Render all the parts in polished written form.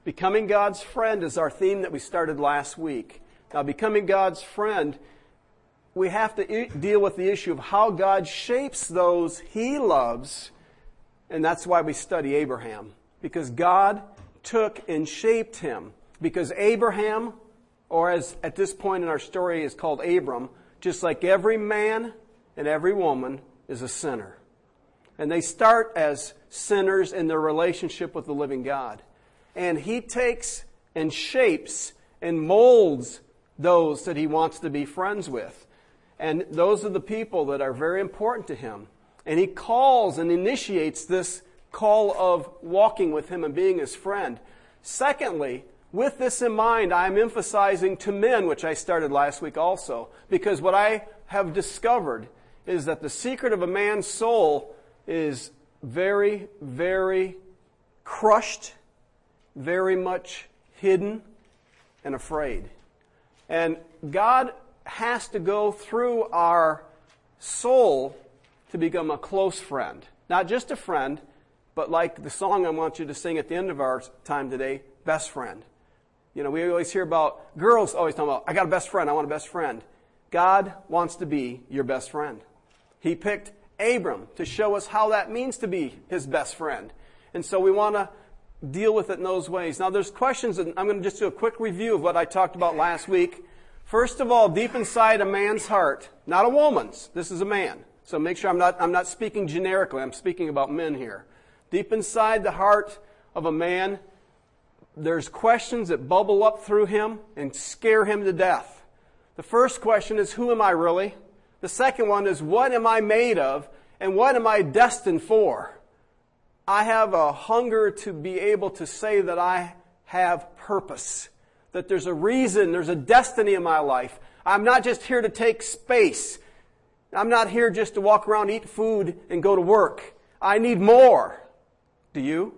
Becoming God's friend is our theme that we started last week. Now, becoming God's friend, we have to deal with the issue of how God shapes those He loves, and that's why we study Abraham. Because God took and shaped him. Because Abraham, or as at this point in our story is called Abram, just like every man and every woman is a sinner. And they start as sinners in their relationship with the living God. And He takes and shapes and molds those that He wants to be friends with. And those are the people that are very important to Him. And He calls and initiates this call of walking with Him and being His friend. Secondly, with this in mind, I'm emphasizing to men, which I started last week also, because what I have discovered is that the secret of a man's soul is very, very crushed, very much hidden and afraid. And God has to go through our soul to become a close friend. Not just a friend, but like the song I want you to sing at the end of our time today, best friend. You know, we always hear about girls always talking about, I got a best friend, I want a best friend. God wants to be your best friend. He picked Abram to show us how that means to be His best friend. And so we want to deal with it in those ways. Now there's questions, and I'm going to just do a quick review of what I talked about last week. First of all, deep inside a man's heart, not a woman's, this is a man. So make sure I'm not speaking generically, I'm speaking about men here. Deep inside the heart of a man, there's questions that bubble up through him and scare him to death. The first question is, who am I really? The second one is, what am I made of? And what am I destined for? I have a hunger to be able to say that I have purpose. That there's a reason, there's a destiny in my life. I'm not just here to take space. I'm not here just to walk around, eat food, and go to work. I need more. Do you?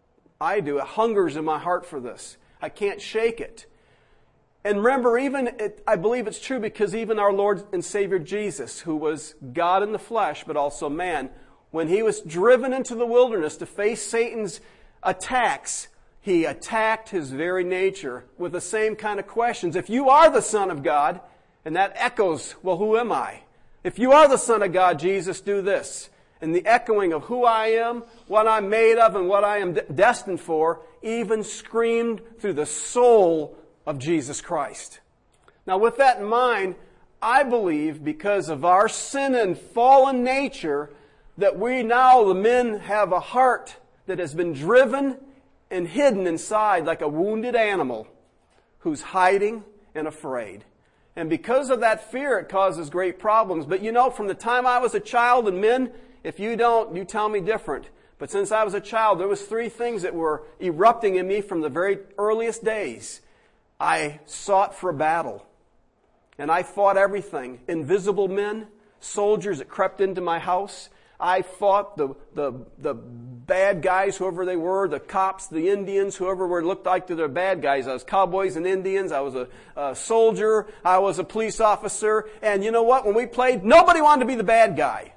I do. It hungers in my heart for this. I can't shake it. And remember, I believe it's true because even our Lord and Savior Jesus, who was God in the flesh, but also man, when He was driven into the wilderness to face Satan's attacks, He attacked His very nature with the same kind of questions. If you are the Son of God, and that echoes, well, who am I? If you are the Son of God, Jesus, do this. And the echoing of who I am, what I'm made of, and what I am destined for, even screamed through the soul of Jesus Christ. Now, with that in mind, I believe because of our sin and fallen nature, that we now, the men, have a heart that has been driven and hidden inside like a wounded animal who's hiding and afraid. And because of that fear, it causes great problems. But you know, from the time I was a child, and men, if you don't, you tell me different. But since I was a child, there was 3 things that were erupting in me from the very earliest days. I sought for a battle. And I fought everything. Invisible men, soldiers that crept into my house. I fought the bad guys, whoever they were, the cops, the Indians, whoever looked like they were bad guys. I was cowboys and Indians. I was a soldier. I was a police officer. And you know what? When we played, nobody wanted to be the bad guy.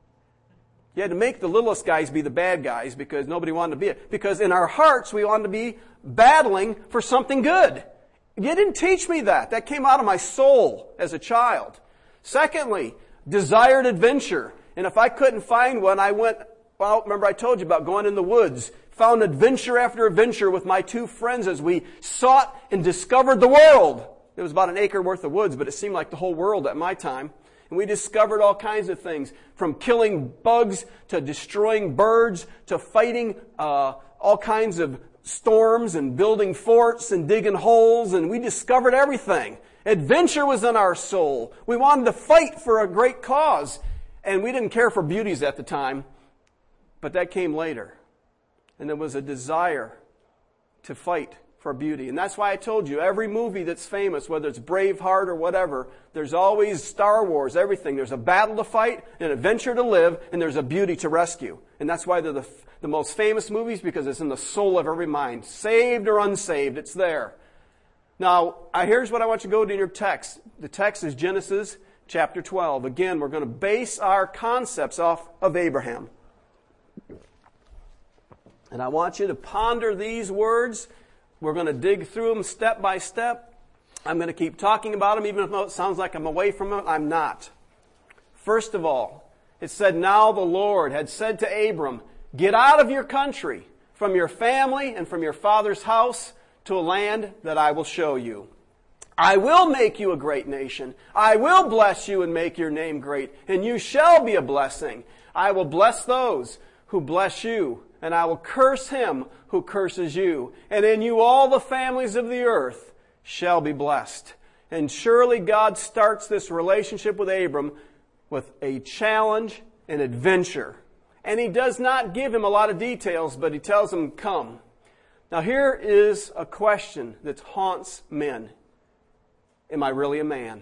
You had to make the littlest guys be the bad guys because nobody wanted to be it. Because in our hearts, we wanted to be battling for something good. You didn't teach me that. That came out of my soul as a child. Secondly, desired adventure. And if I couldn't find one, I went, well, remember I told you about going in the woods. Found adventure after adventure with my 2 friends as we sought and discovered the world. It was about an acre worth of woods, but it seemed like the whole world at my time. And we discovered all kinds of things, from killing bugs to destroying birds to fighting all kinds of storms and building forts and digging holes, and we discovered everything. Adventure was in our soul. We wanted to fight for a great cause, and we didn't care for beauties at the time, but that came later. And there was a desire to fight for beauty. And that's why I told you, every movie that's famous, whether it's Braveheart or whatever, there's always Star Wars, everything. There's a battle to fight, an adventure to live, and there's a beauty to rescue. And that's why they're the most famous movies, because it's in the soul of every mind. Saved or unsaved, it's there. Now, here's what I want you to go to in your text. The text is Genesis chapter 12. Again, we're going to base our concepts off of Abraham. And I want you to ponder these words We're going to dig through them step by step. I'm going to keep talking about them, even though it sounds like I'm away from them. I'm not. First of all, it said, now the Lord had said to Abram, get out of your country, from your family and from your father's house, to a land that I will show you. I will make you a great nation. I will bless you and make your name great, and you shall be a blessing. I will bless those who bless you, and I will curse him who curses you. And in you all the families of the earth shall be blessed. And surely God starts this relationship with Abram with a challenge, an adventure. And he does not give him a lot of details, but he tells him, come. Now here is a question that haunts men. Am I really a man?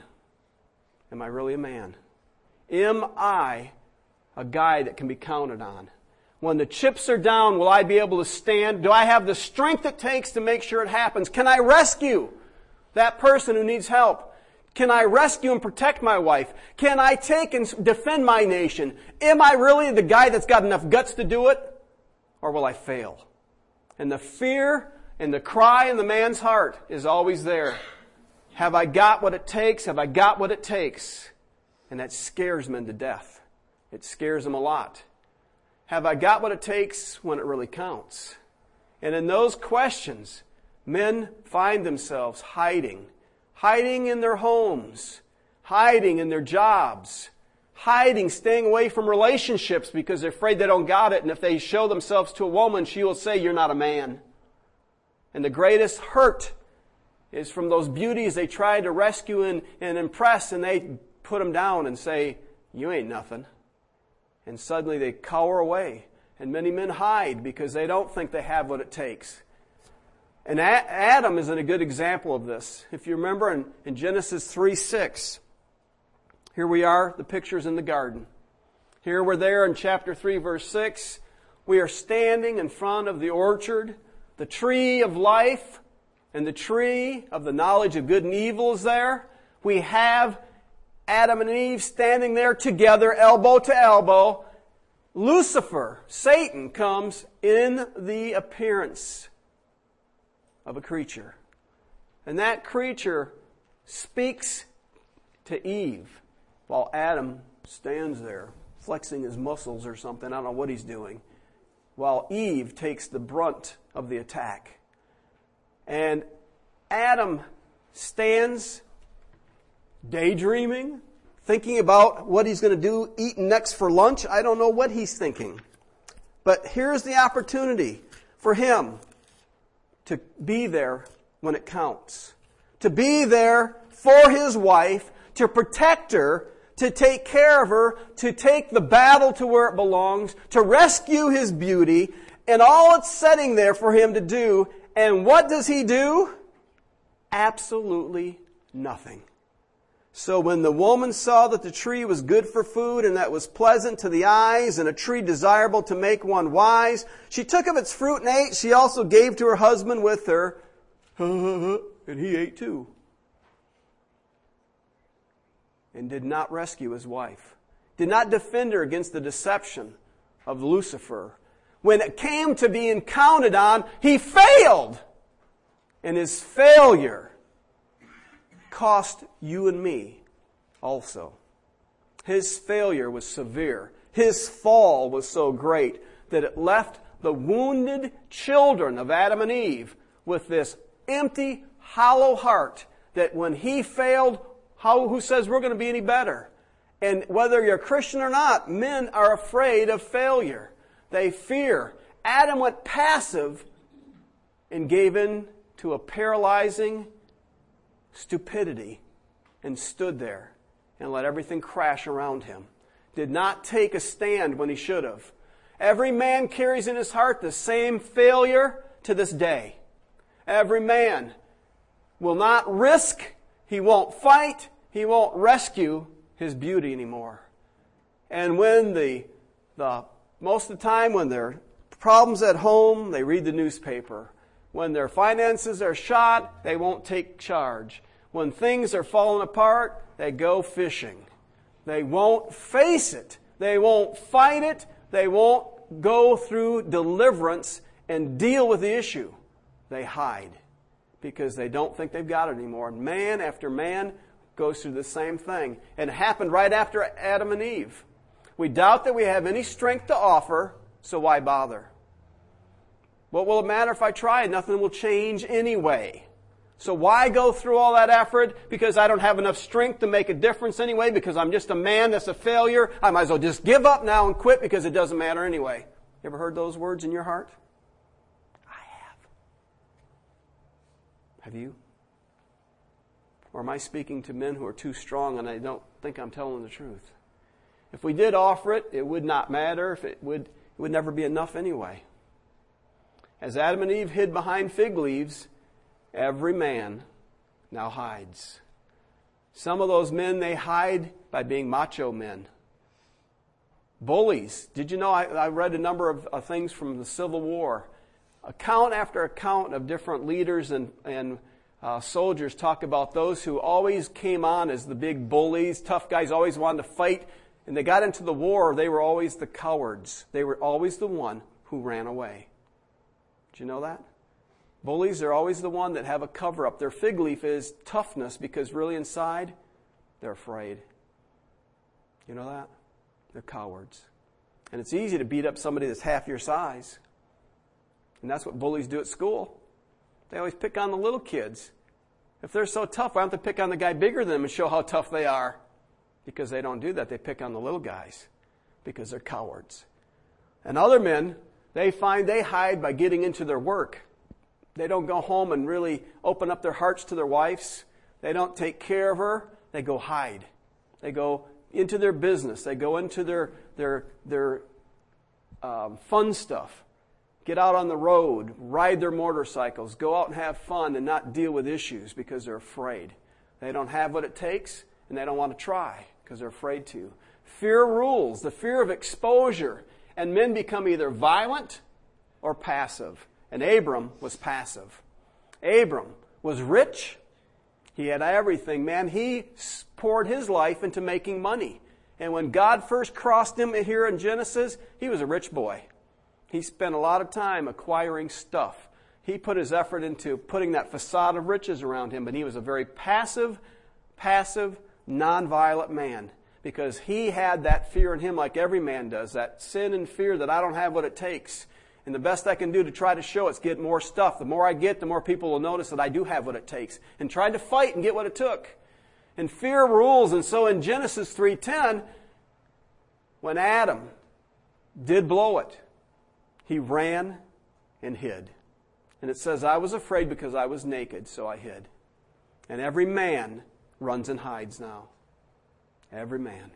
Am I really a man? Am I a guy that can be counted on? When the chips are down, will I be able to stand? Do I have the strength it takes to make sure it happens? Can I rescue that person who needs help? Can I rescue and protect my wife? Can I take and defend my nation? Am I really the guy that's got enough guts to do it? Or will I fail? And the fear and the cry in the man's heart is always there. Have I got what it takes? Have I got what it takes? And that scares men to death. It scares them a lot. Have I got what it takes when it really counts? And in those questions, men find themselves hiding in their homes, hiding in their jobs, hiding, staying away from relationships because they're afraid they don't got it. And if they show themselves to a woman, she will say, you're not a man. And the greatest hurt is from those beauties they try to rescue and impress, and they put them down and say, you ain't nothing. And suddenly they cower away. And many men hide because they don't think they have what it takes. And Adam is a good example of this. If you remember in Genesis 3:6, here we are, the picture's in the garden. Here we're there in chapter 3, verse 6. We are standing in front of the orchard. The tree of life and the tree of the knowledge of good and evil is there. We have Adam and Eve standing there together, elbow to elbow. Lucifer, Satan, comes in the appearance of a creature. And that creature speaks to Eve while Adam stands there, flexing his muscles or something. I don't know what he's doing. While Eve takes the brunt of the attack. And Adam stands daydreaming, thinking about what he's going to do, eat next for lunch. I don't know what he's thinking. But here's the opportunity for him to be there when it counts. To be there for his wife, to protect her, to take care of her, to take the battle to where it belongs, to rescue his beauty, and all it's setting there for him to do. And what does he do? Absolutely nothing. So when the woman saw that the tree was good for food and that was pleasant to the eyes and a tree desirable to make one wise, she took of its fruit and ate. She also gave to her husband with her, and he ate too. And did not rescue his wife. Did not defend her against the deception of Lucifer. When it came to being counted on, he failed. And his failure cost you and me also. His failure was severe. His fall was so great that it left the wounded children of Adam and Eve with this empty, hollow heart that when he failed, who says we're going to be any better? And whether you're a Christian or not, men are afraid of failure. They fear. Adam went passive and gave in to a paralyzing stupidity and stood there and let everything crash around him. Did not take a stand when he should have. Every man carries in his heart the same failure to this day. Every man will not risk, he won't fight, he won't rescue his beauty anymore. And when most of the time when there are problems at home, they read the newspaper. When their finances are shot, they won't take charge. When things are falling apart, they go fishing. They won't face it. They won't fight it. They won't go through deliverance and deal with the issue. They hide. because they don't think they've got it anymore. And man after man goes through the same thing. And it happened right after Adam and Eve. We doubt that we have any strength to offer, so why bother? What will it matter if I try? Nothing will change anyway. So why go through all that effort? Because I don't have enough strength to make a difference anyway, because I'm just a man that's a failure. I might as well just give up now and quit because it doesn't matter anyway. You ever heard those words in your heart? I have. Have you? Or am I speaking to men who are too strong and I don't think I'm telling the truth? If we did offer it, it would not matter. It would never be enough anyway. As Adam and Eve hid behind fig leaves, every man now hides. Some of those men, they hide by being macho men. Bullies. Did you know, I read a number of things from the Civil War. Account after account of different leaders and soldiers talk about those who always came on as the big bullies, tough guys, always wanted to fight. And they got into the war, they were always the cowards. They were always the one who ran away. Did you know that? Bullies are always the one that have a cover-up. Their fig leaf is toughness because really inside, they're afraid. You know that? They're cowards. And it's easy to beat up somebody that's half your size. And that's what bullies do at school. They always pick on the little kids. If they're so tough, why don't they pick on the guy bigger than them and show how tough they are? Because they don't do that. They pick on the little guys because they're cowards. And other men, they find they hide by getting into their work. They don't go home and really open up their hearts to their wives. They don't take care of her. They go hide. They go into their business. They go into their fun stuff. Get out on the road, ride their motorcycles, go out and have fun and not deal with issues because they're afraid. They don't have what it takes and they don't want to try because they're afraid to. Fear rules, the fear of exposure, and men become either violent or passive. And Abram was passive. Abram was rich. He had everything. Man, he poured his life into making money. And when God first crossed him here in Genesis, he was a rich boy. He spent a lot of time acquiring stuff. He put his effort into putting that facade of riches around him, but he was a very passive, non-violent man because he had that fear in him like every man does, that sin and fear that I don't have what it takes. And the best I can do to try to show it's get more stuff. The more I get, the more people will notice that I do have what it takes. And tried to fight and get what it took. And fear rules. And so in Genesis 3:10, when Adam did blow it, he ran and hid. And it says, I was afraid because I was naked, so I hid. And every man runs and hides now. Every man.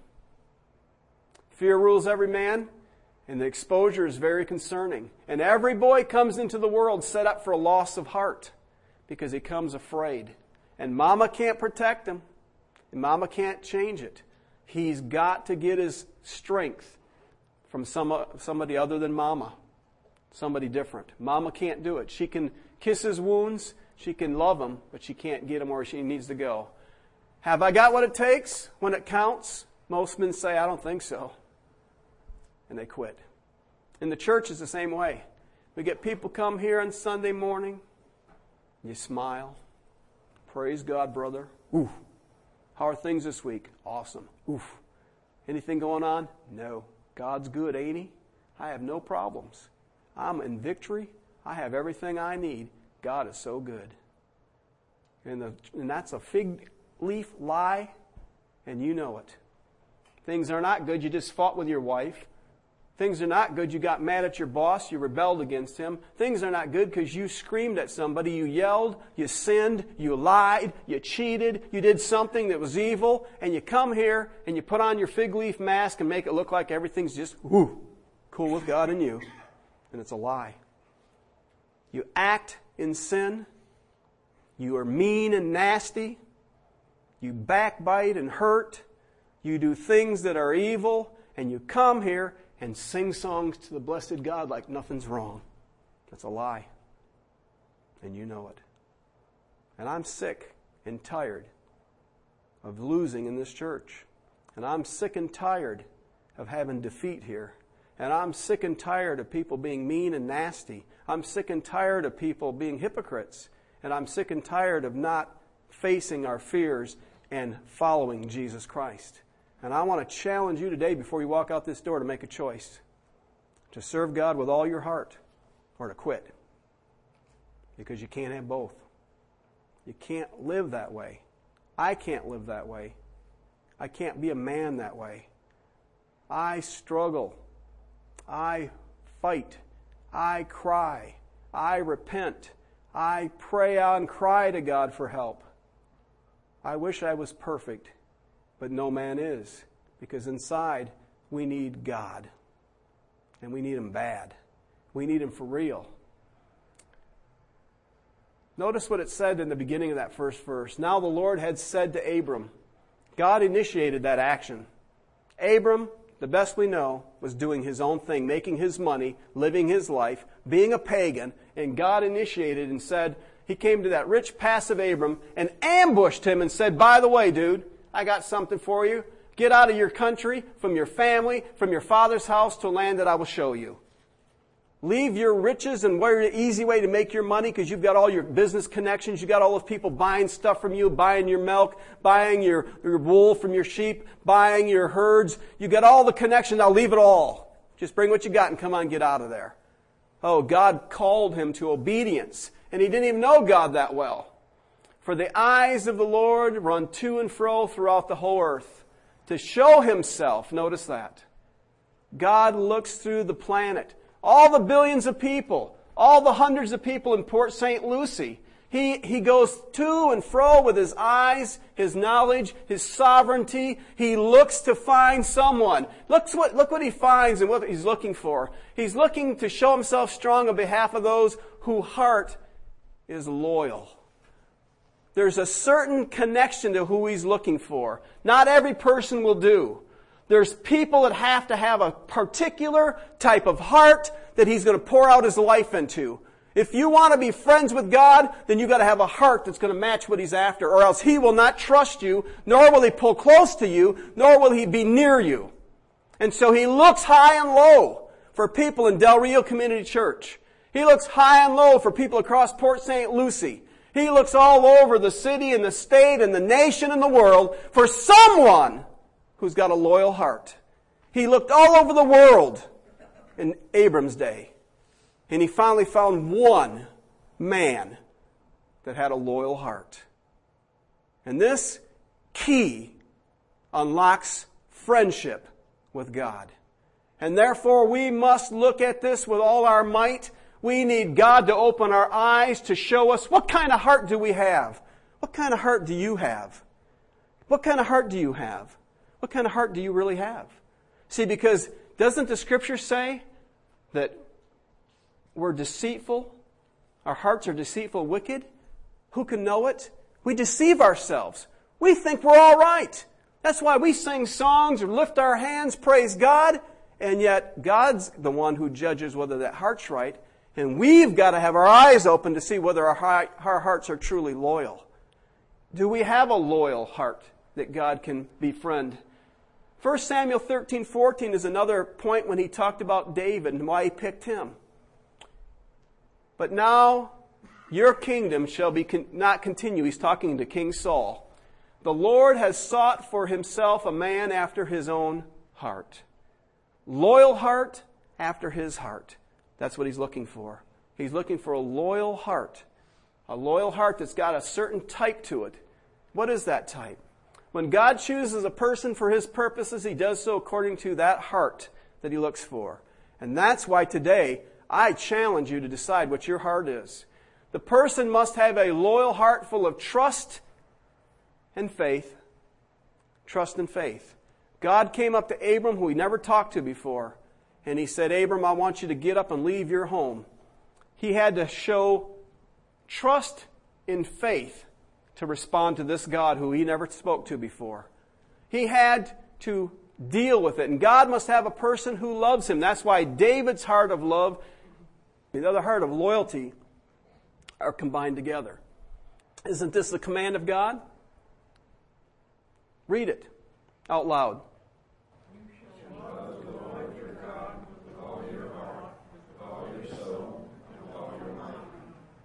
Fear rules every man. And the exposure is very concerning. And every boy comes into the world set up for a loss of heart because he comes afraid. And mama can't protect him. And mama can't change it. He's got to get his strength from somebody other than mama. Somebody different. Mama can't do it. She can kiss his wounds. She can love him, but she can't get him where she needs to go. Have I got what it takes when it counts? Most men say, I don't think so. And they quit. And the church is the same way. We get people come here on Sunday morning. You smile. Praise God, brother. Oof. How are things this week? Awesome. Oof. Anything going on? No. God's good, ain't he? I have no problems. I'm in victory. I have everything I need. God is so good. And that's a fig leaf lie, and you know it. Things are not good. You just fought with your wife. Things are not good. You got mad at your boss. You rebelled against him. Things are not good because you screamed at somebody. You yelled. You sinned. You lied. You cheated. You did something that was evil. And you come here and you put on your fig leaf mask and make it look like everything's just cool with God and you. And it's a lie. You act in sin. You are mean and nasty. You backbite and hurt. You do things that are evil. And you come here and sing songs to the blessed God like nothing's wrong. That's a lie. And you know it. And I'm sick and tired of losing in this church. And I'm sick and tired of having defeat here. And I'm sick and tired of people being mean and nasty. I'm sick and tired of people being hypocrites. And I'm sick and tired of not facing our fears and following Jesus Christ. And I want to challenge you today before you walk out this door to make a choice. To serve God with all your heart or to quit. Because you can't have both. You can't live that way. I can't live that way. I can't be a man that way. I struggle. I fight. I cry. I repent. I pray out and cry to God for help. I wish I was perfect, but no man is. Because inside, we need God. And we need Him bad. We need Him for real. Notice what it said in the beginning of that first verse. Now the Lord had said to Abram. God initiated that action. Abram, the best we know, was doing his own thing, making his money, living his life, being a pagan, and God initiated and said, He came to that rich, passive Abram and ambushed him and said, by the way, dude, I got something for you. Get out of your country, from your family, from your father's house to a land that I will show you. Leave your riches and where the easy way to make your money because you've got all your business connections. You've got all those people buying stuff from you, buying your milk, buying your wool from your sheep, buying your herds. You've got all the connections. Now leave it all. Just bring what you got and come on, get out of there. Oh, God called him to obedience. And he didn't even know God that well. For the eyes of the Lord run to and fro throughout the whole earth to show Himself. Notice that. God looks through the planet. All the billions of people, all the hundreds of people in Port St. Lucie, he goes to and fro with His eyes, His knowledge, His sovereignty. He looks to find someone. Look what He finds and what He's looking for. He's looking to show Himself strong on behalf of those whose heart is loyal. There's a certain connection to who He's looking for. Not every person will do. There's people that have to have a particular type of heart that He's going to pour out His life into. If you want to be friends with God, then you've got to have a heart that's going to match what He's after, or else He will not trust you, nor will He pull close to you, nor will He be near you. And so He looks high and low for people in Del Rio Community Church. He looks high and low for people across Port St. Lucie. He looks all over the city and the state and the nation and the world for someone who's got a loyal heart. He looked all over the world in Abram's day. And he finally found one man that had a loyal heart. And this key unlocks friendship with God. And therefore we must look at this with all our might. We need God to open our eyes to show us what kind of heart do we have. What kind of heart do you have? What kind of heart do you have? What kind of heart do you really have? See, because doesn't the Scripture say that we're deceitful? Our hearts are deceitful, wicked. Who can know it? We deceive ourselves. We think we're all right. That's why we sing songs or lift our hands, praise God, and yet God's the one who judges whether that heart's right, and we've got to have our eyes open to see whether our hearts are truly loyal. Do we have a loyal heart that God can befriend? 1 Samuel 13:14 is another point when he talked about David and why he picked him. But now your kingdom shall be not continue. He's talking to King Saul. The Lord has sought for Himself a man after His own heart. Loyal heart after His heart. That's what He's looking for. He's looking for a loyal heart. A loyal heart that's got a certain type to it. What is that type? When God chooses a person for His purposes, He does so according to that heart that He looks for. And that's why today I challenge you to decide what your heart is. The person must have a loyal heart full of trust and faith. Trust and faith. God came up to Abram, who He never talked to before, and He said, Abram, I want you to get up and leave your home. He had to show trust in faith to respond to this God who he never spoke to before. He had to deal with it. And God must have a person who loves Him. That's why David's heart of love and the other heart of loyalty are combined together. Isn't this the command of God? Read it out loud.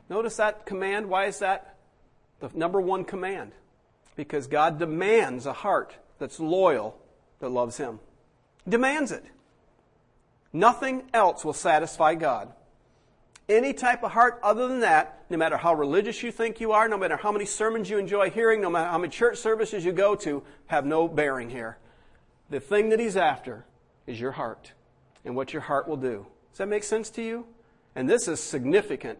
Notice that command. Why is that the number one command? Because God demands a heart that's loyal, that loves Him. He demands it. Nothing else will satisfy God. Any type of heart other than that, no matter how religious you think you are, no matter how many sermons you enjoy hearing, no matter how many church services you go to, have no bearing here. The thing that He's after is your heart and what your heart will do. Does that make sense to you? And this is significant.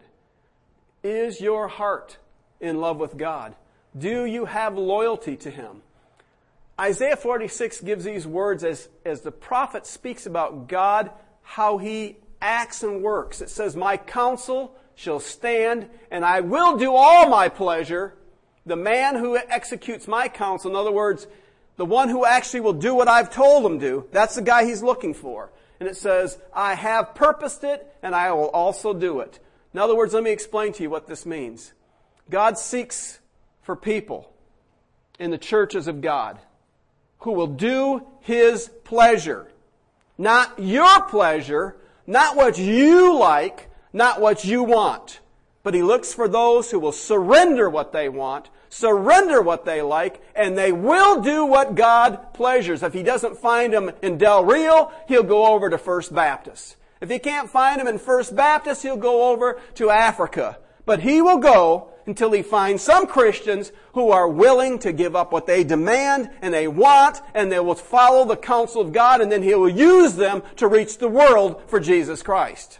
Is your heart in love with God? Do you have loyalty to Him? Isaiah 46 gives these words as the prophet speaks about God, how He acts and works. It says, my counsel shall stand, and I will do all my pleasure. The man who executes my counsel, in other words, the one who actually will do what I've told him to, that's the guy He's looking for. And it says, I have purposed it, and I will also do it. In other words, let me explain to you what this means. God seeks for people in the churches of God who will do His pleasure. Not your pleasure, not what you like, not what you want. But He looks for those who will surrender what they want, surrender what they like, and they will do what God pleasures. If He doesn't find them in Del Rio, He'll go over to First Baptist. If He can't find them in First Baptist, He'll go over to Africa. But He will go until He finds some Christians who are willing to give up what they demand and they want, and they will follow the counsel of God, and then He will use them to reach the world for Jesus Christ.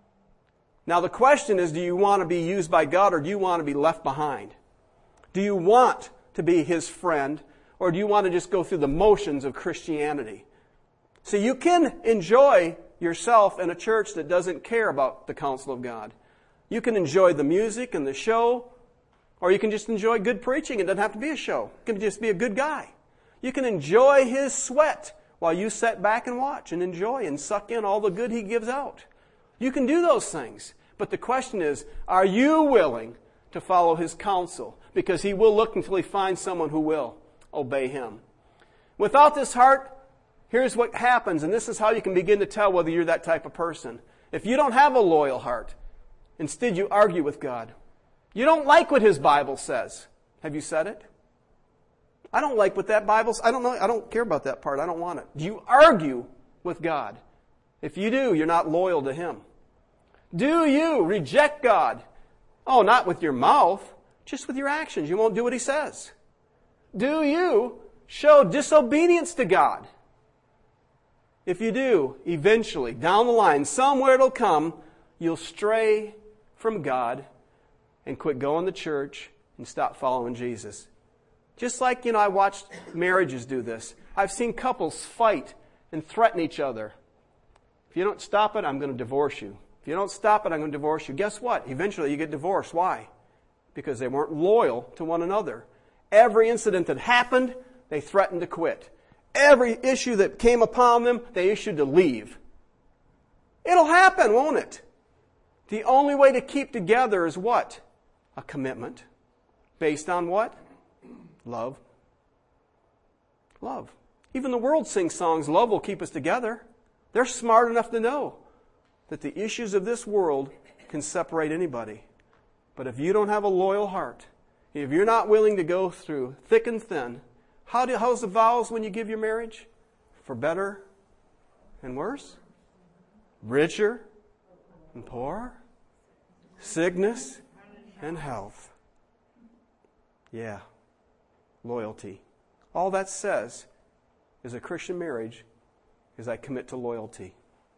Now the question is, do you want to be used by God, or do you want to be left behind? Do you want to be His friend, or do you want to just go through the motions of Christianity? So you can enjoy yourself in a church that doesn't care about the counsel of God. You can enjoy the music and the show, or you can just enjoy good preaching. It doesn't have to be a show. It can just be a good guy. You can enjoy his sweat while you sit back and watch and enjoy and suck in all the good he gives out. You can do those things. But the question is, are you willing to follow his counsel? Because he will look until he finds someone who will obey him. Without this heart, here's what happens, and this is how you can begin to tell whether you're that type of person. If you don't have a loyal heart, instead you argue with God. You don't like what His Bible says. Have you said it? I don't like what that Bible says. I don't know. I don't care about that part. I don't want it. Do you argue with God? If you do, you're not loyal to Him. Do you reject God? Oh, not with your mouth, just with your actions. You won't do what He says. Do you show disobedience to God? If you do, eventually, down the line, somewhere it'll come, you'll stray from God and quit going to church and stop following Jesus. Just like, I watched marriages do this. I've seen couples fight and threaten each other. If you don't stop it, I'm going to divorce you. If you don't stop it, I'm going to divorce you. Guess what? Eventually you get divorced. Why? Because they weren't loyal to one another. Every incident that happened, they threatened to quit. Every issue that came upon them, they issued to leave. It'll happen, won't it? The only way to keep together is what? A commitment. Based on what? Love. Love. Even the world sings songs, love will keep us together. They're smart enough to know that the issues of this world can separate anybody. But if you don't have a loyal heart, if you're not willing to go through thick and thin, how's the vows when you give your marriage? For better and worse? Richer and poorer? Sickness and health. Yeah. Loyalty. All that says is a Christian marriage is I commit to loyalty.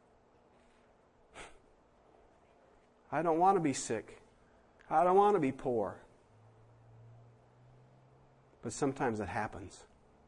I don't want to be sick. I don't want to be poor. But sometimes it happens.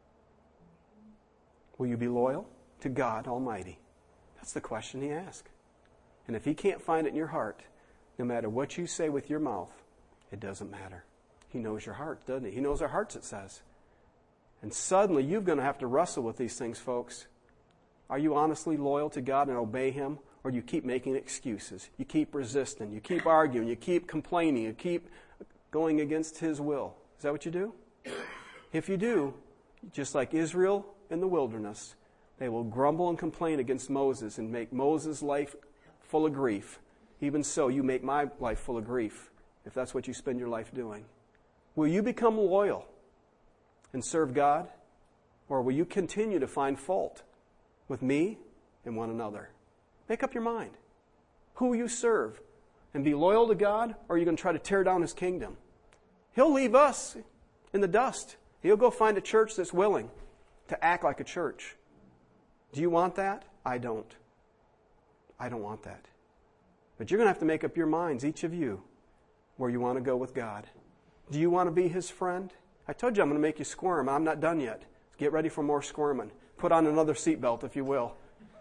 Will you be loyal to God Almighty? That's the question He asks. And if He can't find it in your heart, no matter what you say with your mouth, it doesn't matter. He knows your heart, doesn't He? He knows our hearts, it says. And suddenly you're going to have to wrestle with these things, folks. Are you honestly loyal to God and obey Him? Or do you keep making excuses? You keep resisting. You keep arguing. You keep complaining. You keep going against His will. Is that what you do? If you do, just like Israel in the wilderness, they will grumble and complain against Moses and make Moses' life full of grief. Even so, you make my life full of grief if that's what you spend your life doing. Will you become loyal and serve God? Or will you continue to find fault with me and one another? Make up your mind. Who will you serve? And be loyal to God? Or are you going to try to tear down His kingdom? He'll leave us in the dust. He'll go find a church that's willing to act like a church. Do you want that? I don't. I don't want that. But you're going to have to make up your minds, each of you, where you want to go with God. Do you want to be His friend? I told you I'm going to make you squirm. I'm not done yet. Get ready for more squirming. Put on another seatbelt, if you will.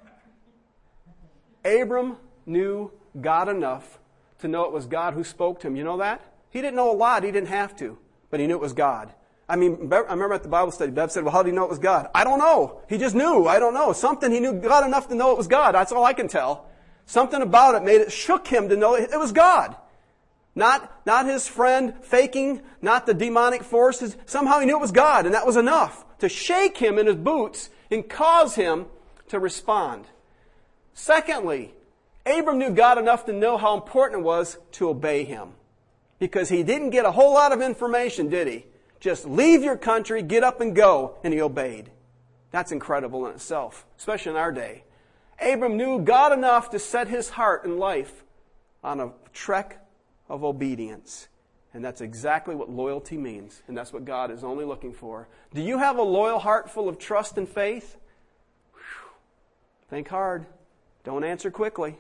Abram knew God enough to know it was God who spoke to him. You know that? He didn't know a lot. He didn't have to. But he knew it was God. I remember at the Bible study, Bev said, well, how do you know it was God? I don't know. He just knew. I don't know. Something, he knew God enough to know it was God. That's all I can tell. Something about it shook him to know it was God. Not his friend faking, not the demonic forces. Somehow he knew it was God, and that was enough to shake him in his boots and cause him to respond. Secondly, Abram knew God enough to know how important it was to obey Him. Because he didn't get a whole lot of information, did he? Just leave your country, get up and go, and he obeyed. That's incredible in itself, especially in our day. Abram knew God enough to set his heart and life on a trek of obedience. And that's exactly what loyalty means. And that's what God is only looking for. Do you have a loyal heart full of trust and faith? Whew. Think hard. Don't answer quickly.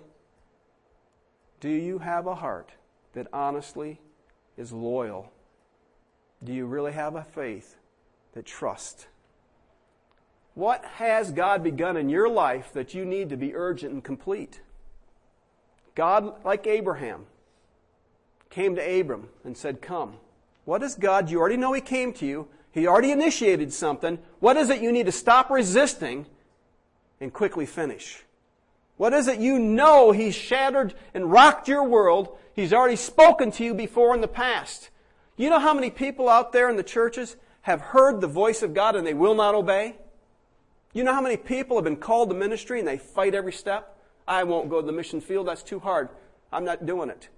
Do you have a heart that honestly is loyal? Do you really have a faith that trusts? What has God begun in your life that you need to be urgent and complete? God, like Abraham, came to Abram and said, come. What is God? You already know He came to you. He already initiated something. What is it you need to stop resisting and quickly finish? What is it you know He's shattered and rocked your world? He's already spoken to you before in the past. You know how many people out there in the churches have heard the voice of God and they will not obey? You know how many people have been called to ministry and they fight every step? I won't go to the mission field. That's too hard. I'm not doing it.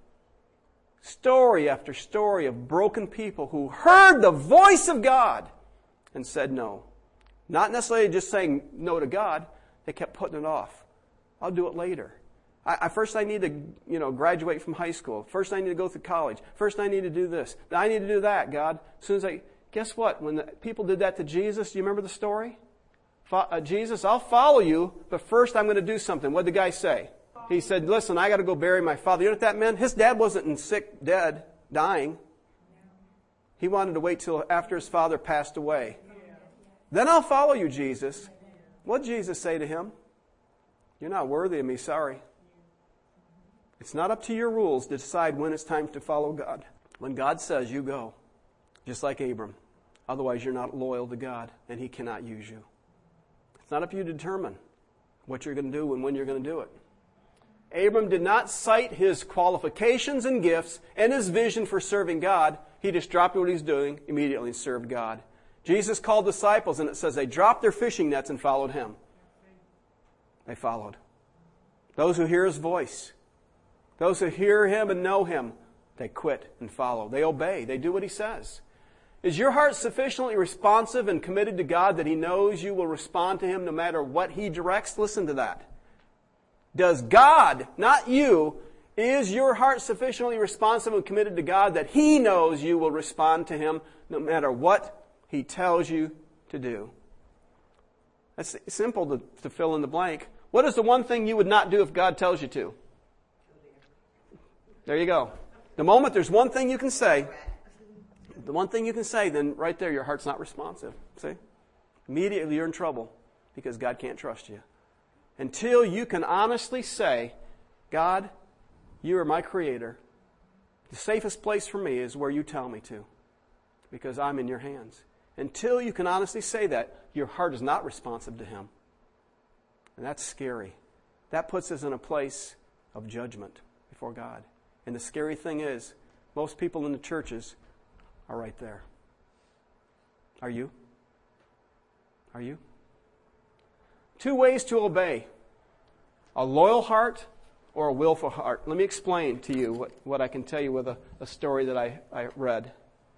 Story after story of broken people who heard the voice of God and said no. Not necessarily just saying no to God. They kept putting it off. I'll do it later. First I need to, graduate from high school. First I need to go through college. First I need to do this. I need to do that, God. As soon as guess what? When the people did that to Jesus, do you remember the story? Jesus, I'll follow you, but first I'm going to do something. What did the guy say? He said, listen, I got to go bury my father. You know what that meant? His dad wasn't sick, dead, dying. He wanted to wait till after his father passed away. Then I'll follow you, Jesus. What did Jesus say to him? You're not worthy of me, sorry. It's not up to your rules to decide when it's time to follow God. When God says, you go. Just like Abram. Otherwise, you're not loyal to God, and He cannot use you. It's not up to you to determine what you're going to do and when you're going to do it. Abram did not cite his qualifications and gifts and his vision for serving God. He just dropped what he's doing immediately and served God. Jesus called disciples, and it says they dropped their fishing nets and followed Him. They followed. Those who hear His voice, those who hear Him and know Him, they quit and follow. They obey. They do what He says. Is your heart sufficiently responsive and committed to God that He knows you will respond to Him no matter what He directs? Listen to that. Does God, not you, is your heart sufficiently responsive and committed to God that He knows you will respond to Him no matter what He tells you to do? That's simple to fill in the blank. What is the one thing you would not do if God tells you to? There you go. The moment there's one thing you can say, then right there your heart's not responsive. See? Immediately you're in trouble because God can't trust you. Until you can honestly say, God, You are my Creator. The safest place for me is where You tell me to, because I'm in Your hands. Until you can honestly say that, your heart is not responsive to Him. And that's scary. That puts us in a place of judgment before God. And the scary thing is, most people in the churches are right there. Are you? Are you? 2 ways to obey. A loyal heart or a willful heart? Let me explain to you what I can tell you with a story that I read.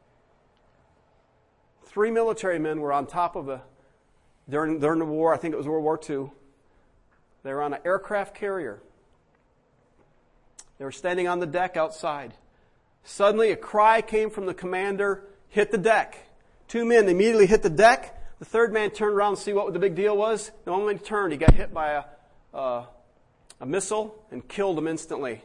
3 military men were on top of during the war, I think it was World War II. They were on an aircraft carrier. They were standing on the deck outside. Suddenly a cry came from the commander, hit the deck. 2 men immediately hit the deck. The third man turned around to see what the big deal was. The moment he turned, he got hit by a missile and killed him instantly.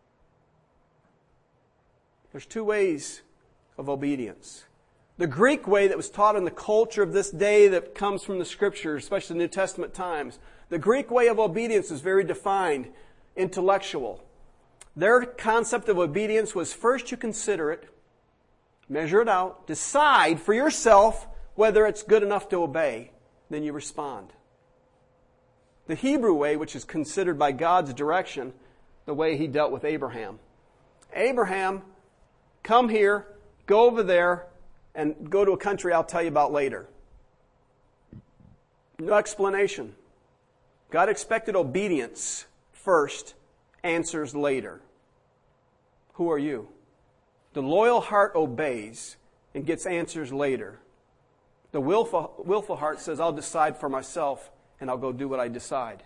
There's 2 ways of obedience. The Greek way that was taught in the culture of this day that comes from the Scriptures, especially the New Testament times, the Greek way of obedience is very defined, intellectual. Their concept of obedience was first you consider it, measure it out, decide for yourself whether it's good enough to obey, then you respond. The Hebrew way, which is considered by God's direction, the way He dealt with Abraham. Abraham, come here, go over there, and go to a country I'll tell you about later. No explanation. God expected obedience first, answers later. Who are you? The loyal heart obeys and gets answers later. The willful heart says, I'll decide for myself and I'll go do what I decide.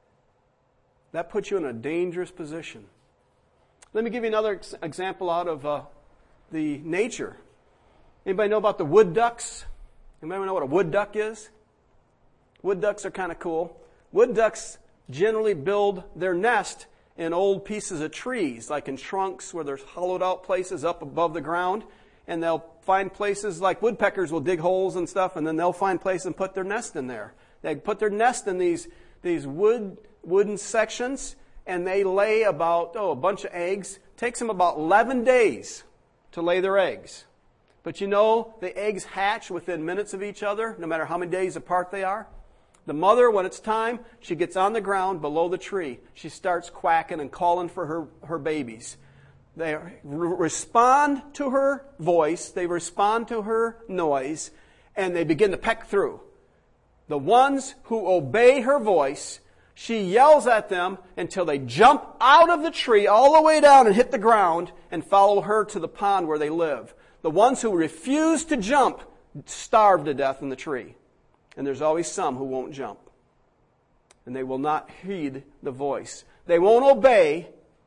That puts you in a dangerous position. Let me give you another example out of the nature. Anybody know about the wood ducks? Anybody know what a wood duck is? Wood ducks are kind of cool. Wood ducks generally build their nest in old pieces of trees, like in trunks where there's hollowed out places up above the ground. And they'll find places like woodpeckers will dig holes and stuff, and then they'll find places and put their nest in there. They put their nest in these wooden sections, and they lay about, a bunch of eggs. It takes them about 11 days to lay their eggs. But you know, the eggs hatch within minutes of each other, no matter how many days apart they are. The mother, when it's time, she gets on the ground below the tree. She starts quacking and calling for her babies. They respond to her voice, they respond to her noise, and they begin to peck through. The ones who obey her voice, she yells at them until they jump out of the tree all the way down and hit the ground and follow her to the pond where they live. The ones who refuse to jump starve to death in the tree. And there's always some who won't jump. And they will not heed the voice. They won't obey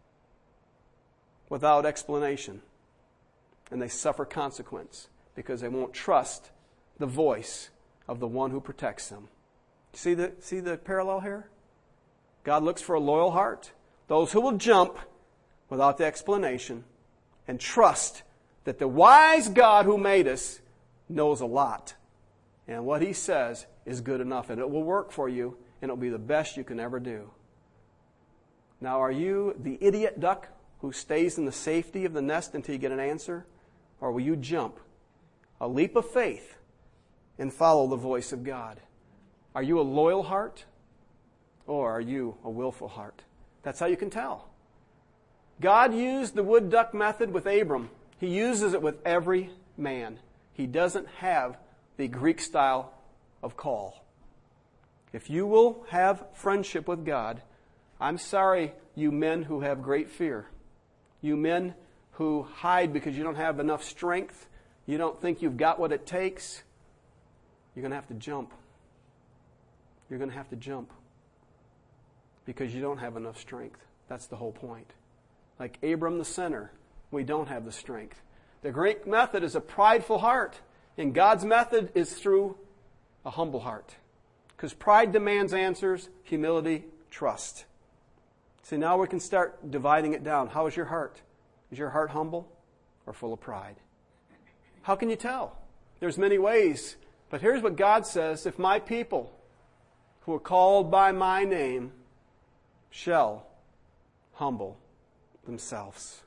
without explanation. And they suffer consequence because they won't trust the voice of the one who protects them. See the parallel here? God looks for a loyal heart. Those who will jump without the explanation and trust that the wise God who made us knows a lot. And what He says is good enough. And it will work for you. And it will be the best you can ever do. Now, are you the idiot duck who stays in the safety of the nest until you get an answer? Or will you jump a leap of faith and follow the voice of God? Are you a loyal heart? Or are you a willful heart? That's how you can tell. God used the wood duck method with Abram. He uses it with every man. He doesn't have the Greek style of call. If you will have friendship with God, I'm sorry, you men who have great fear. You men who hide because you don't have enough strength. You don't think you've got what it takes. You're going to have to jump. You're going to have to jump. Because you don't have enough strength. That's the whole point. Like Abram the sinner, we don't have the strength. The Greek method is a prideful heart. And God's method is through a humble heart. Because pride demands answers, humility, trust. See, now we can start dividing it down. How is your heart? Is your heart humble or full of pride? How can you tell? There's many ways. But here's what God says. If my people who are called by my name shall humble themselves.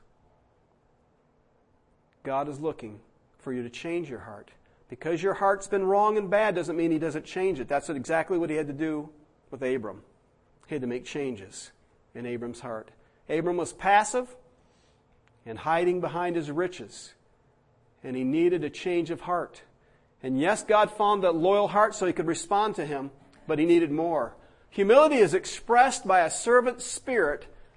God is looking for you to change your heart. Because your heart's been wrong and bad doesn't mean He doesn't change it. That's exactly what He had to do with Abram. He had to make changes in Abram's heart. Abram was passive and hiding behind his riches. And he needed a change of heart. And yes, God found that loyal heart so He could respond to him, but he needed more. Humility is expressed by a servant spirit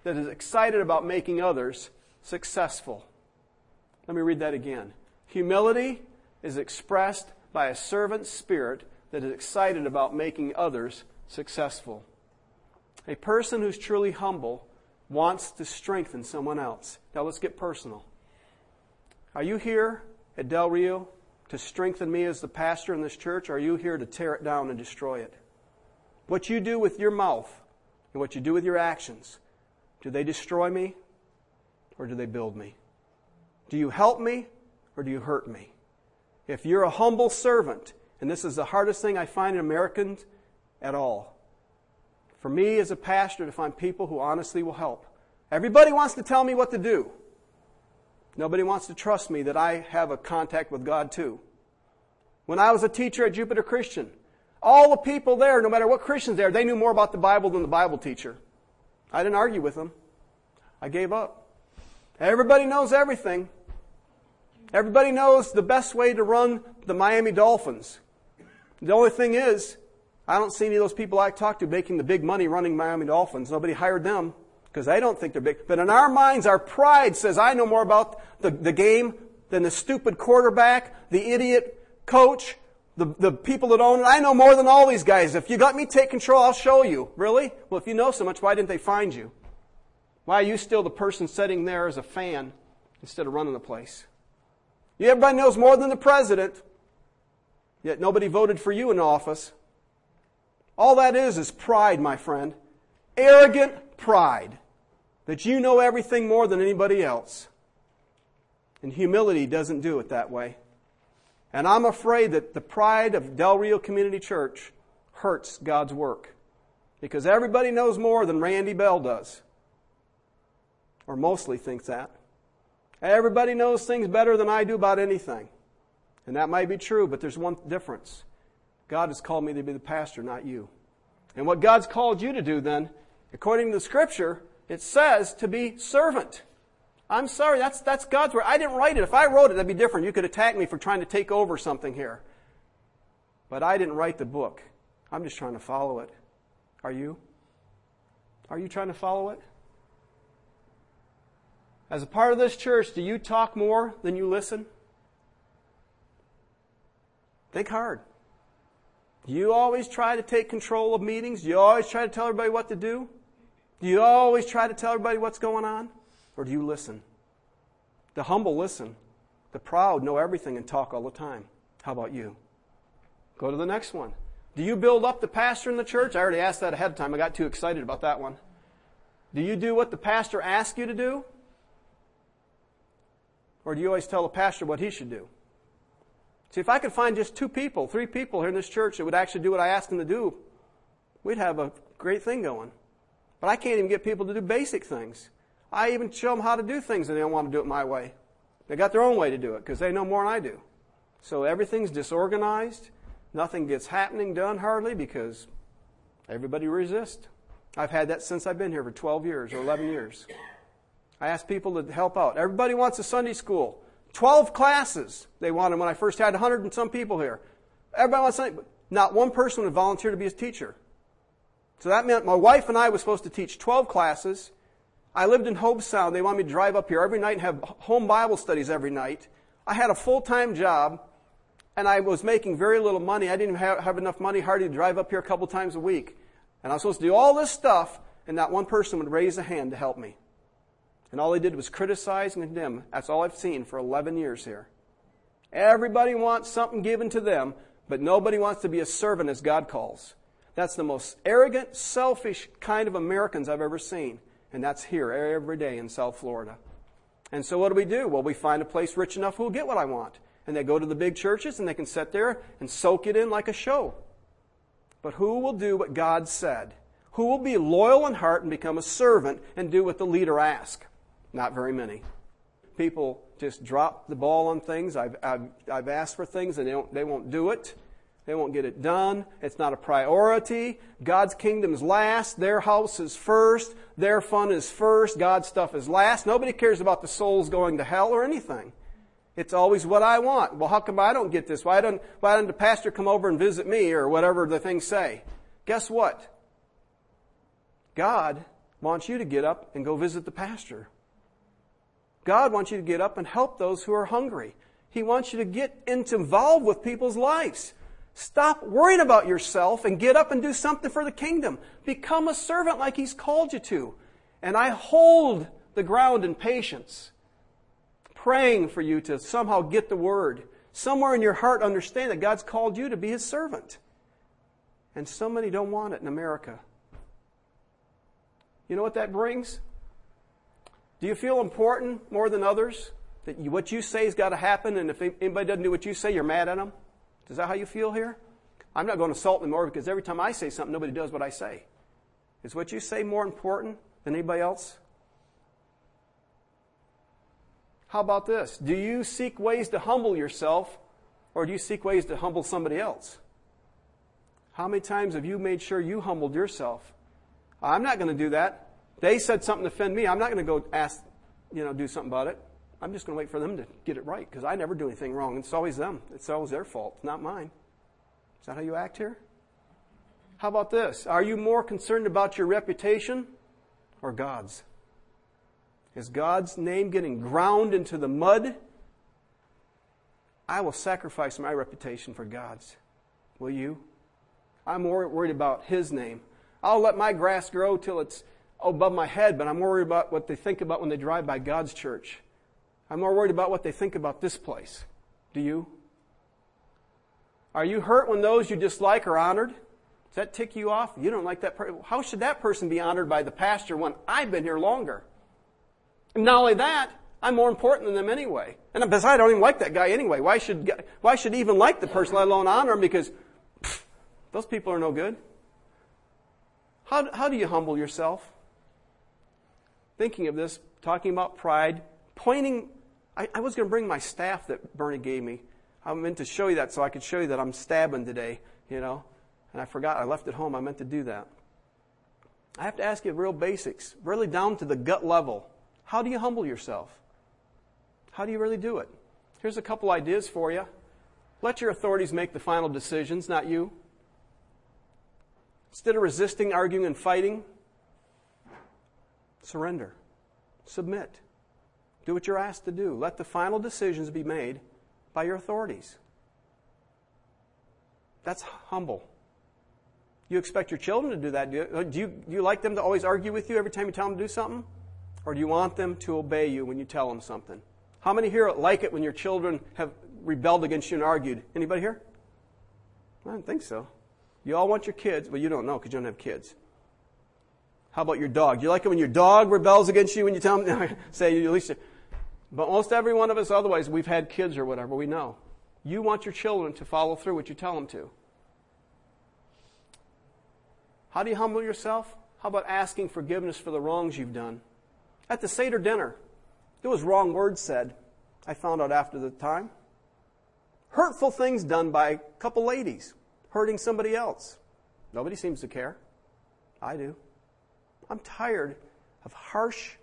that is excited about making others successful. Let me read that again. Humility is expressed by a servant spirit that is excited about making others successful. A person who's truly humble wants to strengthen someone else. Now let's get personal. Are you here at Del Rio to strengthen me as the pastor in this church, or are you here to tear it down and destroy it? What you do with your mouth and what you do with your actions, do they destroy me or do they build me? Do you help me or do you hurt me? If you're a humble servant, and this is the hardest thing I find in Americans at all, for me as a pastor to find people who honestly will help. Everybody wants to tell me what to do. Nobody wants to trust me that I have a contact with God too. When I was a teacher at Jupiter Christian, all the people there, no matter what Christians they are, they knew more about the Bible than the Bible teacher. I didn't argue with them. I gave up. Everybody knows everything. Everybody knows the best way to run the Miami Dolphins. The only thing is, I don't see any of those people I talk to making the big money running Miami Dolphins. Nobody hired them because they don't think they're big. But in our minds, our pride says, I know more about the game than the stupid quarterback, the idiot coach, the people that own it. I know more than all these guys. If you let me take control, I'll show you. Really? Well, if you know so much, why didn't they find you? Why are you still the person sitting there as a fan instead of running the place? Everybody knows more than the president, yet nobody voted for you in office. All that is pride, my friend. Arrogant pride. That you know everything more than anybody else. And humility doesn't do it that way. And I'm afraid that the pride of Del Rio Community Church hurts God's work. Because everybody knows more than Randy Bell does. Or mostly thinks that. Everybody knows things better than I do about anything. And that might be true, but there's one difference. God has called me to be the pastor, not you. And what God's called you to do then, according to the Scripture, it says to be servant. I'm sorry, that's God's word. I didn't write it. If I wrote it, that'd be different. You could attack me for trying to take over something here. But I didn't write the book. I'm just trying to follow it. Are you? Are you trying to follow it? As a part of this church, do you talk more than you listen? Think hard. Do you always try to take control of meetings? Do you always try to tell everybody what to do? Do you always try to tell everybody what's going on? Or do you listen? The humble listen. The proud know everything and talk all the time. How about you? Go to the next one. Do you build up the pastor in the church? I already asked that ahead of time. I got too excited about that one. Do you do what the pastor asks you to do? Or do you always tell the pastor what he should do? See, if I could find just 2 people, 3 people here in this church that would actually do what I asked them to do, we'd have a great thing going. But I can't even get people to do basic things. I even show them how to do things and they don't want to do it my way. They got their own way to do it because they know more than I do. So everything's disorganized. Nothing gets done hardly because everybody resists. I've had that since I've been here for 12 years or 11 years. I ask people to help out. Everybody wants a Sunday school. 12 classes they wanted when I first had 100 and some people here. Everybody wants Sunday. Not one person would volunteer to be a teacher. So that meant my wife and I were supposed to teach 12 classes. I lived in Hobe Sound. They wanted me to drive up here every night and have home Bible studies every night. I had a full-time job, and I was making very little money. I didn't even have enough money hardly to drive up here a couple times a week. And I was supposed to do all this stuff, and not one person would raise a hand to help me. And all they did was criticize and condemn. That's all I've seen for 11 years here. Everybody wants something given to them, but nobody wants to be a servant as God calls. That's the most arrogant, selfish kind of Americans I've ever seen. And that's here every day in South Florida. And so what do? Well, we find a place rich enough who will get what I want. And they go to the big churches and they can sit there and soak it in like a show. But who will do what God said? Who will be loyal in heart and become a servant and do what the leader asks? Not very many. People just drop the ball on things. I've asked for things and they won't do it. They won't get it done. It's not a priority. God's kingdom is last. Their house is first. Their fun is first. God's stuff is last. Nobody cares about the souls going to hell or anything. It's always what I want. Well, how come I don't get this? Why doesn't the pastor come over and visit me or whatever the things say? Guess what? God wants you to get up and go visit the pastor. God wants you to get up and help those who are hungry. He wants you to get involved with people's lives. Stop worrying about yourself and get up and do something for the kingdom. Become a servant like He's called you to. And I hold the ground in patience, praying for you to somehow get the word. Somewhere in your heart understand that God's called you to be His servant. And so many don't want it in America. You know what that brings? Do you feel important more than others? That what you say has got to happen, and if anybody doesn't do what you say, you're mad at them? Is that how you feel here? I'm not going to assault anymore because every time I say something, nobody does what I say. Is what you say more important than anybody else? How about this? Do you seek ways to humble yourself, or do you seek ways to humble somebody else? How many times have you made sure you humbled yourself? I'm not going to do that. They said something to offend me. I'm not going to go ask, do something about it. I'm just going to wait for them to get it right because I never do anything wrong. It's always them. It's always their fault. It's not mine. Is that how you act here? How about this? Are you more concerned about your reputation or God's? Is God's name getting ground into the mud? I will sacrifice my reputation for God's. Will you? I'm more worried about His name. I'll let my grass grow till it's above my head, but I'm worried about what they think about when they drive by God's church. I'm more worried about what they think about this place. Do you? Are you hurt when those you dislike are honored? Does that tick you off? You don't like that person. How should that person be honored by the pastor when I've been here longer? And not only that, I'm more important than them anyway. And besides, I don't even like that guy anyway. Why should even like the person, let alone honor him? Because those people are no good. How do you humble yourself? Thinking of this, talking about pride, pointing. I was going to bring my staff that Bernie gave me. I meant to show you that so I could show you that I'm stabbing today, And I forgot. I left it home. I meant to do that. I have to ask you real basics, really down to the gut level. How do you humble yourself? How do you really do it? Here's a couple ideas for you. Let your authorities make the final decisions, not you. Instead of resisting, arguing, and fighting, surrender. Submit. Do what you're asked to do. Let the final decisions be made by your authorities. That's humble. You expect your children to do that. Do you like them to always argue with you every time you tell them to do something? Or do you want them to obey you when you tell them something? How many here like it when your children have rebelled against you and argued? Anybody here? I don't think so. You all want your kids. Well, you don't know because you don't have kids. How about your dog? Do you like it when your dog rebels against you when you tell them? Say, at least. But most every one of us, otherwise, we've had kids or whatever. We know. You want your children to follow through what you tell them to. How do you humble yourself? How about asking forgiveness for the wrongs you've done? At the Seder dinner, there was wrong words said. I found out after the time. Hurtful things done by a couple ladies, hurting somebody else. Nobody seems to care. I do. I'm tired of harsh,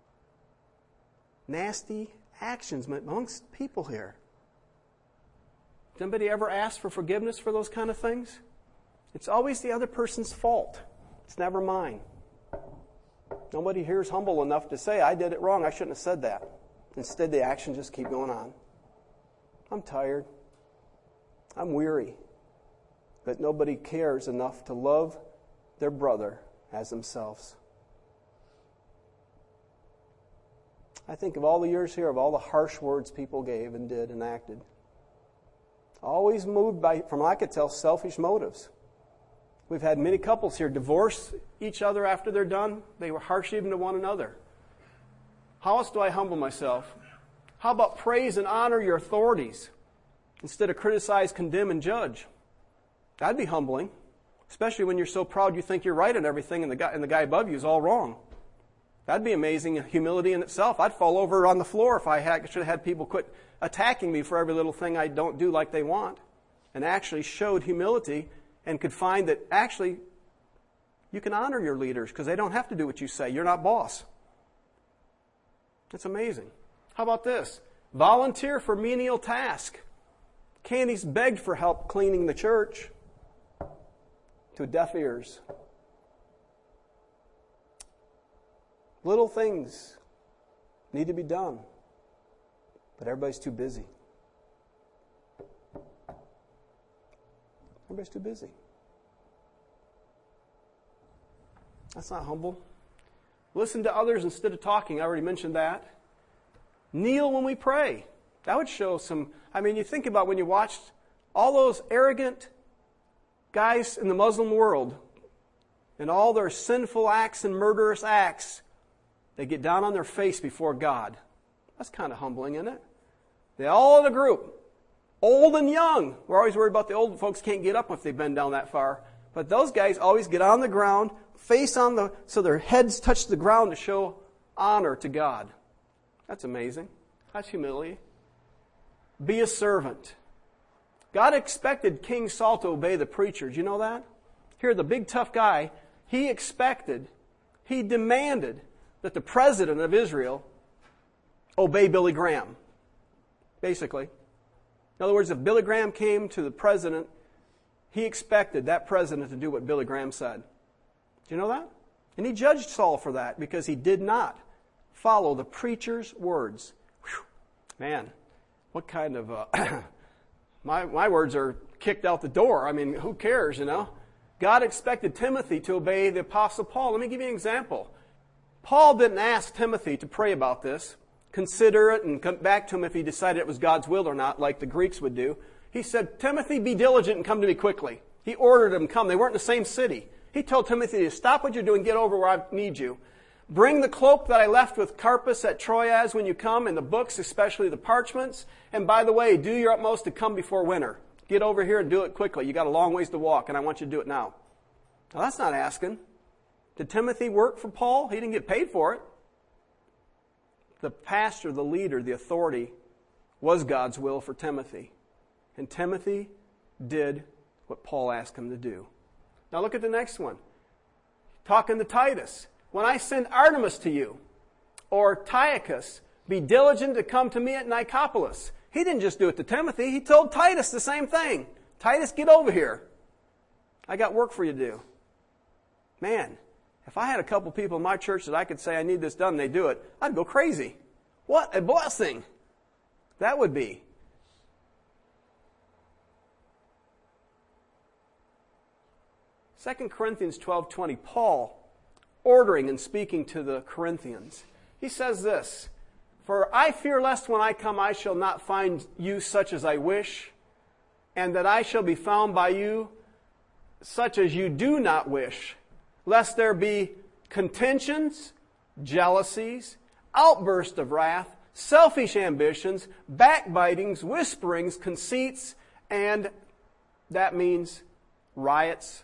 nasty actions amongst people here. Did anybody ever ask for forgiveness for those kind of things? It's always the other person's fault. It's never mine. Nobody here is humble enough to say, I did it wrong, I shouldn't have said that. Instead, the actions just keep going on. I'm tired. I'm weary that nobody cares enough to love their brother as themselves. I think of all the years here, of all the harsh words people gave and did and acted. Always moved by, from what I could tell, selfish motives. We've had many couples here divorce each other after they're done. They were harsh even to one another. How else do I humble myself? How about praise and honor your authorities instead of criticize, condemn, and judge? That'd be humbling, especially when you're so proud you think you're right in everything and the guy above you is all wrong. That'd be amazing humility in itself. I'd fall over on the floor if I should have had people quit attacking me for every little thing I don't do like they want, and actually showed humility and could find that actually you can honor your leaders because they don't have to do what you say. You're not boss. That's amazing. How about this? Volunteer for menial task. Candy's begged for help cleaning the church to deaf ears. Little things need to be done, but everybody's too busy. Everybody's too busy. That's not humble. Listen to others instead of talking. I already mentioned that. Kneel when we pray. That would show some... you think about when you watched all those arrogant guys in the Muslim world and all their sinful acts and murderous acts, they get down on their face before God. That's kind of humbling, isn't it? They all in a group, old and young. We're always worried about the old folks can't get up if they've been down that far. But those guys always get on the ground, so their heads touch the ground to show honor to God. That's amazing. That's humility. Be a servant. God expected King Saul to obey the preacher. Do you know that? Here, the big tough guy, he demanded that the president of Israel obey Billy Graham. Basically. In other words, if Billy Graham came to the president, he expected that president to do what Billy Graham said. Do you know that? And he judged Saul for that because he did not follow the preacher's words. Whew. Man, what kind of... my words are kicked out the door. Who cares, God expected Timothy to obey the Apostle Paul. Let me give you an example. Paul didn't ask Timothy to pray about this, consider it, and come back to him if he decided it was God's will or not, like the Greeks would do. He said, Timothy, be diligent and come to me quickly. He ordered him to come. They weren't in the same city. He told Timothy to stop what you're doing, get over where I need you. Bring the cloak that I left with Carpus at Troas when you come, and the books, especially the parchments. And by the way, do your utmost to come before winter. Get over here and do it quickly. You got a long ways to walk, and I want you to do it now. Now, that's not asking. Did Timothy work for Paul? He didn't get paid for it. The pastor, the leader, the authority was God's will for Timothy. And Timothy did what Paul asked him to do. Now look at the next one. Talking to Titus. When I send Artemas to you, or Tychicus, be diligent to come to me at Nicopolis. He didn't just do it to Timothy. He told Titus the same thing. Titus, get over here. I got work for you to do. Man, if I had a couple people in my church that I could say I need this done and they do it, I'd go crazy. What a blessing that would be. Second Corinthians 12:20, Paul ordering and speaking to the Corinthians. He says this, for I fear lest when I come I shall not find you such as I wish, and that I shall be found by you such as you do not wish, lest there be contentions, jealousies, outbursts of wrath, selfish ambitions, backbitings, whisperings, conceits, and that means riots,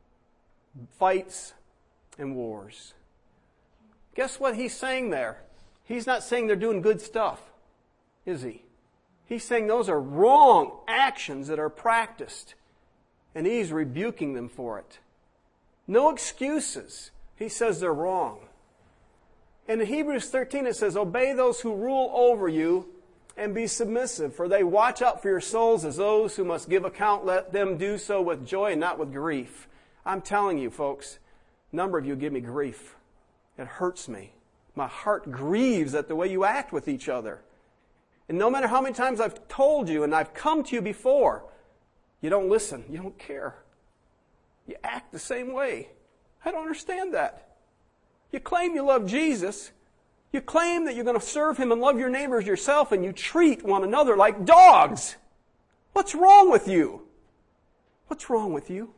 fights, and wars. Guess what he's saying there? He's not saying they're doing good stuff, is he? He's saying those are wrong actions that are practiced, and he's rebuking them for it. No excuses. He says they're wrong. And in Hebrews 13 it says, obey those who rule over you and be submissive, for they watch out for your souls as those who must give account. Let them do so with joy and not with grief. I'm telling you, folks, a number of you give me grief. It hurts me. My heart grieves at the way you act with each other. And no matter how many times I've told you and I've come to you before, you don't listen. You don't care. You act the same way. I don't understand that. You claim you love Jesus. You claim that you're going to serve Him and love your neighbors yourself, and you treat one another like dogs. What's wrong with you? What's wrong with you?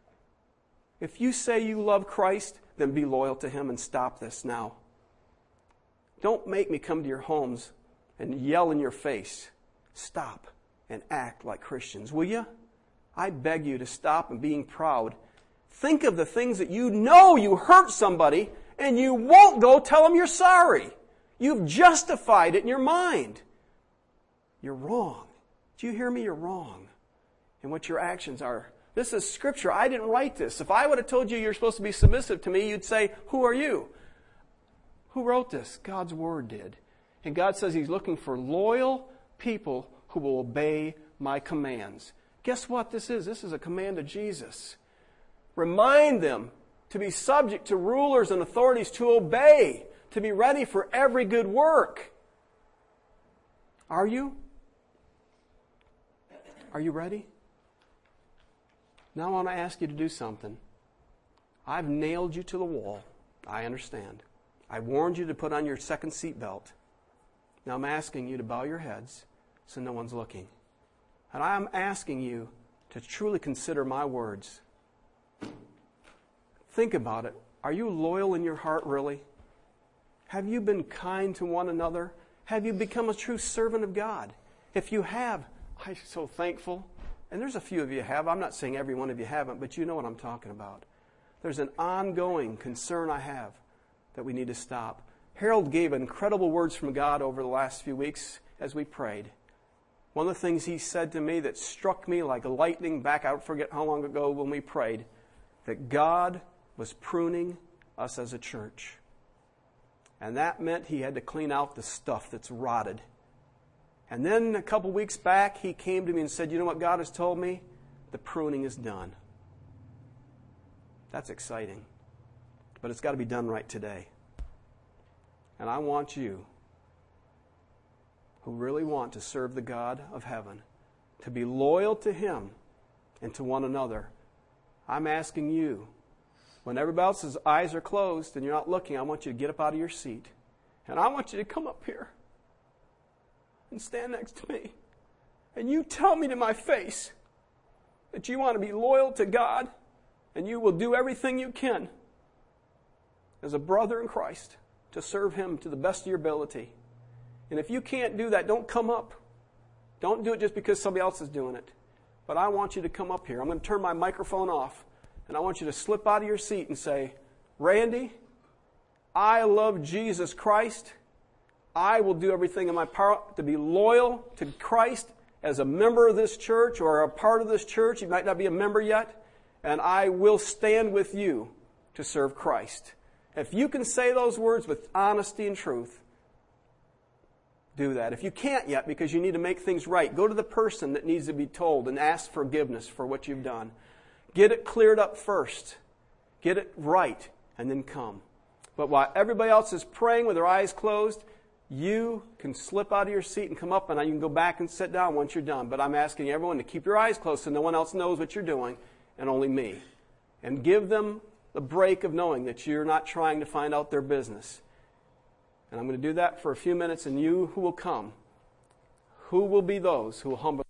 If you say you love Christ, then be loyal to Him and stop this now. Don't make me come to your homes and yell in your face. Stop and act like Christians, will you? I beg you to stop and being proud. Think of the things that you know you hurt somebody and you won't go tell them you're sorry. You've justified it in your mind. You're wrong. Do you hear me? You're wrong in what your actions are. This is Scripture. I didn't write this. If I would have told you you're supposed to be submissive to me, you'd say, who are you? Who wrote this? God's Word did. And God says He's looking for loyal people who will obey my commands. Guess what this is? This is a command of Jesus. Remind them to be subject to rulers and authorities, to obey, to be ready for every good work. Are you? Are you ready? Now I want to ask you to do something. I've nailed you to the wall. I understand. I warned you to put on your second seatbelt. Now I'm asking you to bow your heads so no one's looking. And I'm asking you to truly consider my words. Think about it. Are you loyal in your heart, really? Have you been kind to one another? Have you become a true servant of God? If you have, I'm so thankful. And there's a few of you have. I'm not saying every one of you haven't, but you know what I'm talking about. There's an ongoing concern I have that we need to stop. Harold gave incredible words from God over the last few weeks as we prayed. One of the things he said to me that struck me like lightning back, I forget how long ago when we prayed, that God was pruning us as a church. And that meant he had to clean out the stuff that's rotted. And then a couple weeks back, he came to me and said, you know what God has told me? The pruning is done. That's exciting. But it's got to be done right today. And I want you, who really want to serve the God of heaven, to be loyal to Him and to one another. I'm asking you, when everybody else's eyes are closed and you're not looking, I want you to get up out of your seat. And I want you to come up here and stand next to me. And you tell me to my face that you want to be loyal to God and you will do everything you can as a brother in Christ to serve Him to the best of your ability. And if you can't do that, don't come up. Don't do it just because somebody else is doing it. But I want you to come up here. I'm going to turn my microphone off. And I want you to slip out of your seat and say, Randy, I love Jesus Christ. I will do everything in my power to be loyal to Christ as a member of this church or a part of this church. You might not be a member yet. And I will stand with you to serve Christ. If you can say those words with honesty and truth, do that. If you can't yet because you need to make things right, go to the person that needs to be told and ask forgiveness for what you've done. Get it cleared up first. Get it right, and then come. But while everybody else is praying with their eyes closed, you can slip out of your seat and come up, and you can go back and sit down once you're done. But I'm asking everyone to keep your eyes closed so no one else knows what you're doing, and only me. And give them the break of knowing that you're not trying to find out their business. And I'm going to do that for a few minutes, and you who will come, who will be those who will humble